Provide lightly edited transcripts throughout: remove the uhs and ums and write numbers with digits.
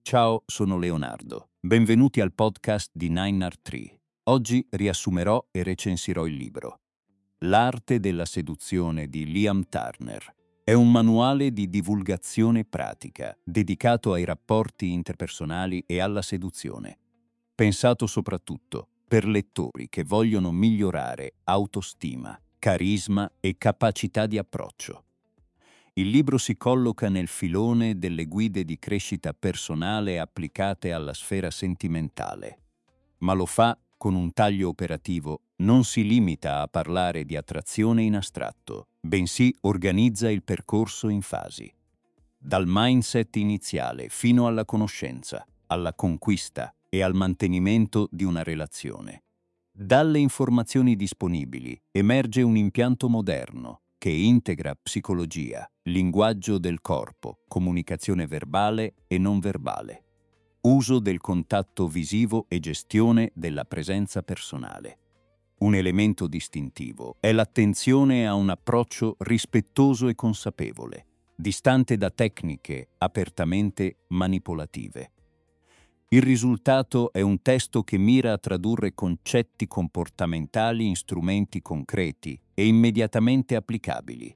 Ciao, sono Leonardo. Benvenuti al podcast di Nine Art Tree. Oggi riassumerò e recensirò il libro L'arte della seduzione di Liam Turner. È un manuale di divulgazione pratica dedicato ai rapporti interpersonali e alla seduzione, pensato soprattutto per lettori che vogliono migliorare autostima, carisma e capacità di approccio. Il libro si colloca nel filone delle guide di crescita personale applicate alla sfera sentimentale, ma lo fa con un taglio operativo. Non si limita a parlare di attrazione in astratto, bensì organizza il percorso in fasi. Dal mindset iniziale fino alla conoscenza, alla conquista e al mantenimento di una relazione. Dalle informazioni disponibili emerge un impianto moderno che integra psicologia, linguaggio del corpo, comunicazione verbale e non verbale, uso del contatto visivo e gestione della presenza personale. Un elemento distintivo è l'attenzione a un approccio rispettoso e consapevole, distante da tecniche apertamente manipolative. Il risultato è un testo che mira a tradurre concetti comportamentali in strumenti concreti e immediatamente applicabili.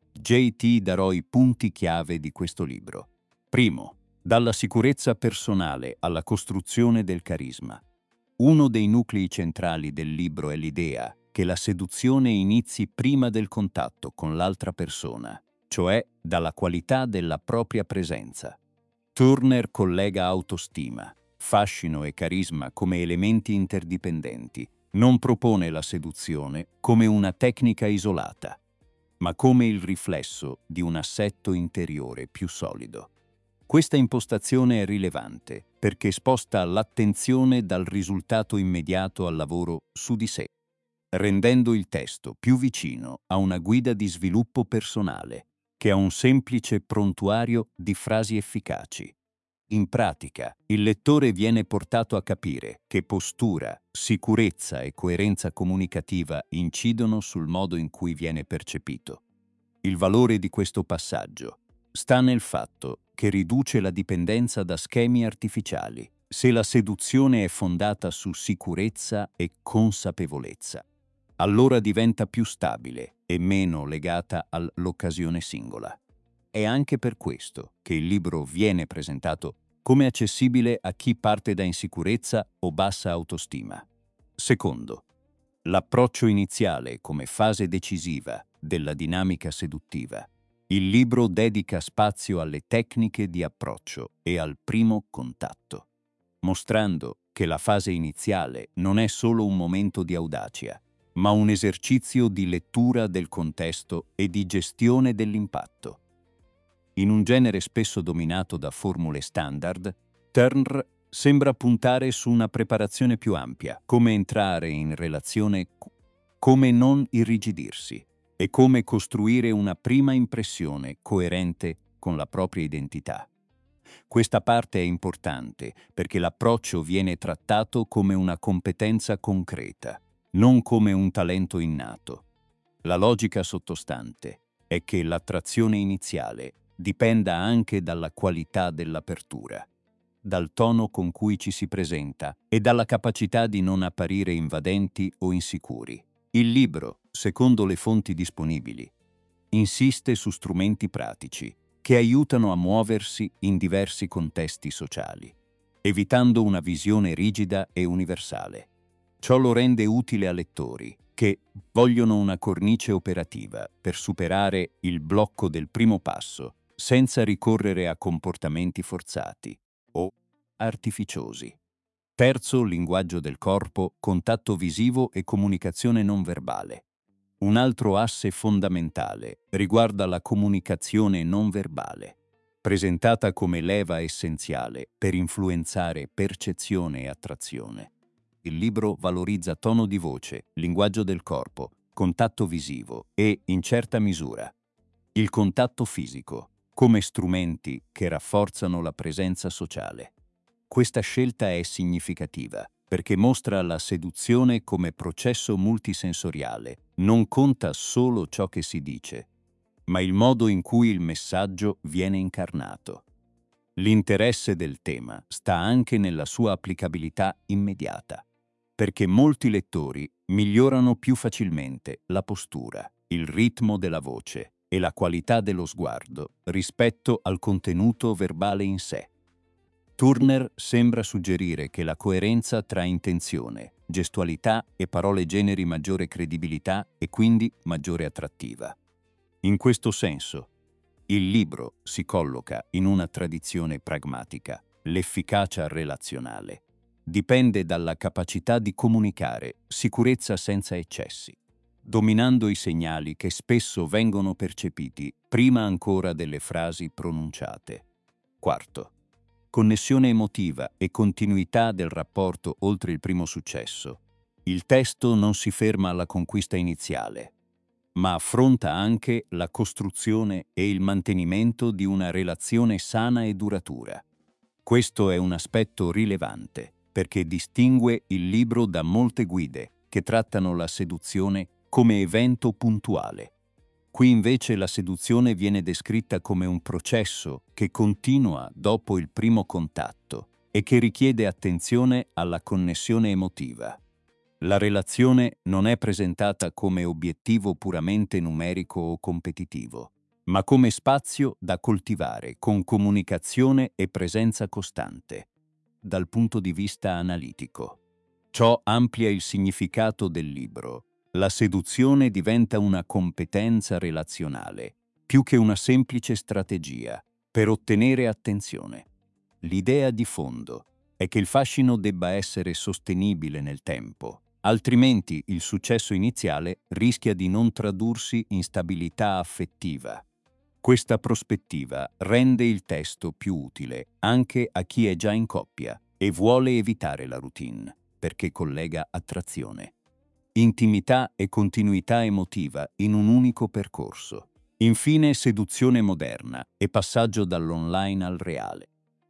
JT darò i punti chiave di questo libro. Primo, dalla sicurezza personale alla costruzione del carisma. Uno dei nuclei centrali del libro è l'idea che la seduzione inizi prima del contatto con l'altra persona, cioè dalla qualità della propria presenza. Turner collega autostima, fascino e carisma come elementi interdipendenti. Non propone la seduzione come una tecnica isolata, ma come il riflesso di un assetto interiore più solido. Questa impostazione è rilevante perché sposta l'attenzione dal risultato immediato al lavoro su di sé, rendendo il testo più vicino a una guida di sviluppo personale che a un semplice prontuario di frasi efficaci. In pratica, il lettore viene portato a capire che postura, sicurezza e coerenza comunicativa incidono sul modo in cui viene percepito. Il valore di questo passaggio sta nel fatto che riduce la dipendenza da schemi artificiali, se la seduzione è fondata su sicurezza e consapevolezza. Allora diventa più stabile e meno legata all'occasione singola. È anche per questo che il libro viene presentato come accessibile a chi parte da insicurezza o bassa autostima. Secondo, l'approccio iniziale come fase decisiva della dinamica seduttiva. Il libro dedica spazio alle tecniche di approccio e al primo contatto, mostrando che la fase iniziale non è solo un momento di audacia, ma un esercizio di lettura del contesto e di gestione dell'impatto. In un genere spesso dominato da formule standard, Turner sembra puntare su una preparazione più ampia, come entrare in relazione, come non irrigidirsi e come costruire una prima impressione coerente con la propria identità. Questa parte è importante perché l'approccio viene trattato come una competenza concreta, non come un talento innato. La logica sottostante è che l'attrazione iniziale dipenda anche dalla qualità dell'apertura, dal tono con cui ci si presenta e dalla capacità di non apparire invadenti o insicuri. Il libro, secondo le fonti disponibili, insiste su strumenti pratici che aiutano a muoversi in diversi contesti sociali, evitando una visione rigida e universale. Ciò lo rende utile a lettori che vogliono una cornice operativa per superare il blocco del primo passo senza ricorrere a comportamenti forzati o artificiosi. Terzo, linguaggio del corpo, contatto visivo e comunicazione non verbale. Un altro asse fondamentale riguarda la comunicazione non verbale, presentata come leva essenziale per influenzare percezione e attrazione. Il libro valorizza tono di voce, linguaggio del corpo, contatto visivo e, in certa misura, il contatto fisico come strumenti che rafforzano la presenza sociale. Questa scelta è significativa perché mostra la seduzione come processo multisensoriale. Non conta solo ciò che si dice, ma il modo in cui il messaggio viene incarnato. L'interesse del tema sta anche nella sua applicabilità immediata, perché molti lettori migliorano più facilmente la postura, il ritmo della voce e la qualità dello sguardo rispetto al contenuto verbale in sé. Turner sembra suggerire che la coerenza tra intenzione, gestualità e parole generi maggiore credibilità e quindi maggiore attrattiva. In questo senso, il libro si colloca in una tradizione pragmatica. L'efficacia relazionale dipende dalla capacità di comunicare sicurezza senza eccessi, dominando i segnali che spesso vengono percepiti prima ancora delle frasi pronunciate. Quarto, connessione emotiva e continuità del rapporto oltre il primo successo. Il testo non si ferma alla conquista iniziale, ma affronta anche la costruzione e il mantenimento di una relazione sana e duratura. Questo è un aspetto rilevante, perché distingue il libro da molte guide che trattano la seduzione come evento puntuale. Qui invece la seduzione viene descritta come un processo che continua dopo il primo contatto e che richiede attenzione alla connessione emotiva. La relazione non è presentata come obiettivo puramente numerico o competitivo, ma come spazio da coltivare con comunicazione e presenza costante. Dal punto di vista analitico, ciò amplia il significato del libro. La seduzione diventa una competenza relazionale, più che una semplice strategia per ottenere attenzione. L'idea di fondo è che il fascino debba essere sostenibile nel tempo, altrimenti il successo iniziale rischia di non tradursi in stabilità affettiva. Questa prospettiva rende il testo più utile anche a chi è già in coppia e vuole evitare la routine, perché collega attrazione, intimità e continuità emotiva in un unico percorso. Infine, seduzione moderna e passaggio dall'online al reale.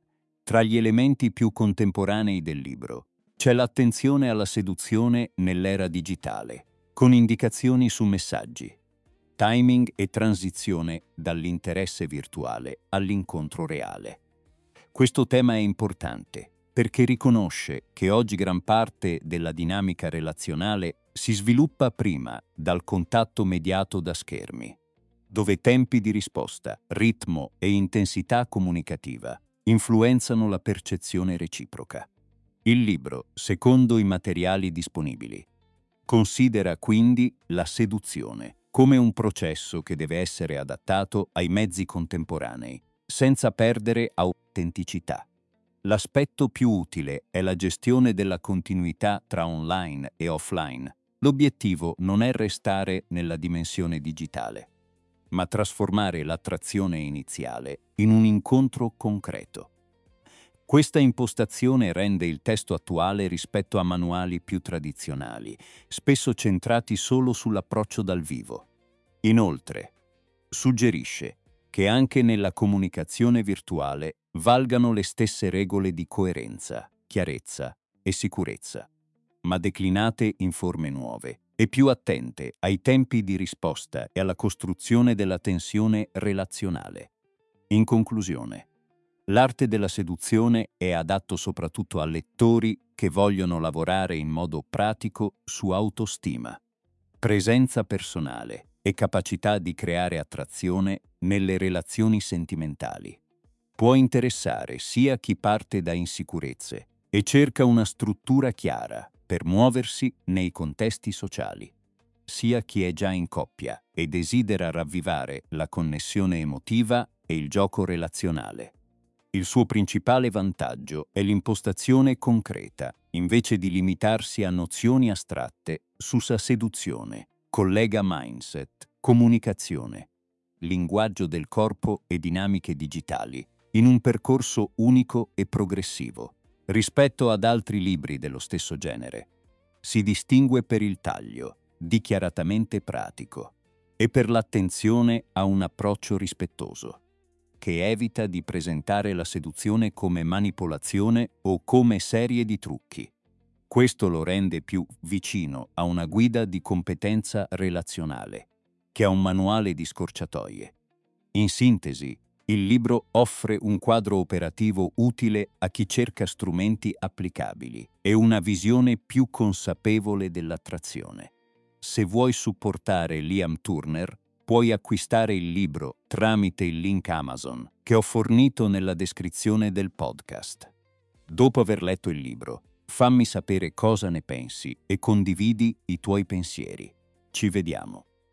Tra gli elementi più contemporanei del libro c'è l'attenzione alla seduzione nell'era digitale, con indicazioni su messaggi, timing e transizione dall'interesse virtuale all'incontro reale. Questo tema è importante perché riconosce che oggi gran parte della dinamica relazionale si sviluppa prima dal contatto mediato da schermi, dove tempi di risposta, ritmo e intensità comunicativa influenzano la percezione reciproca. Il libro, secondo i materiali disponibili, considera quindi la seduzione come un processo che deve essere adattato ai mezzi contemporanei, senza perdere autenticità. L'aspetto più utile è la gestione della continuità tra online e offline. L'obiettivo non è restare nella dimensione digitale, ma trasformare l'attrazione iniziale in un incontro concreto. Questa impostazione rende il testo attuale rispetto a manuali più tradizionali, spesso centrati solo sull'approccio dal vivo. Inoltre, suggerisce che anche nella comunicazione virtuale valgano le stesse regole di coerenza, chiarezza e sicurezza, ma declinate in forme nuove e più attente ai tempi di risposta e alla costruzione della tensione relazionale. In conclusione, l'arte della seduzione è adatto soprattutto a lettori che vogliono lavorare in modo pratico su autostima, presenza personale e capacità di creare attrazione nelle relazioni sentimentali. Può interessare sia chi parte da insicurezze e cerca una struttura chiara per muoversi nei contesti sociali, sia chi è già in coppia e desidera ravvivare la connessione emotiva e il gioco relazionale. Il suo principale vantaggio è l'impostazione concreta, invece di limitarsi a nozioni astratte su seduzione, collega mindset, comunicazione, linguaggio del corpo e dinamiche digitali, in un percorso unico e progressivo. Rispetto ad altri libri dello stesso genere, si distingue per il taglio, dichiaratamente pratico, e per l'attenzione a un approccio rispettoso, che evita di presentare la seduzione come manipolazione o come serie di trucchi. Questo lo rende più vicino a una guida di competenza relazionale che a un manuale di scorciatoie. In sintesi, Il libro offre un quadro operativo utile a chi cerca strumenti applicabili e una visione più consapevole dell'attrazione. Se vuoi supportare Liam Turner, puoi acquistare il libro tramite il link Amazon che ho fornito nella descrizione del podcast. Dopo aver letto il libro, fammi sapere cosa ne pensi e condividi i tuoi pensieri. Ci vediamo.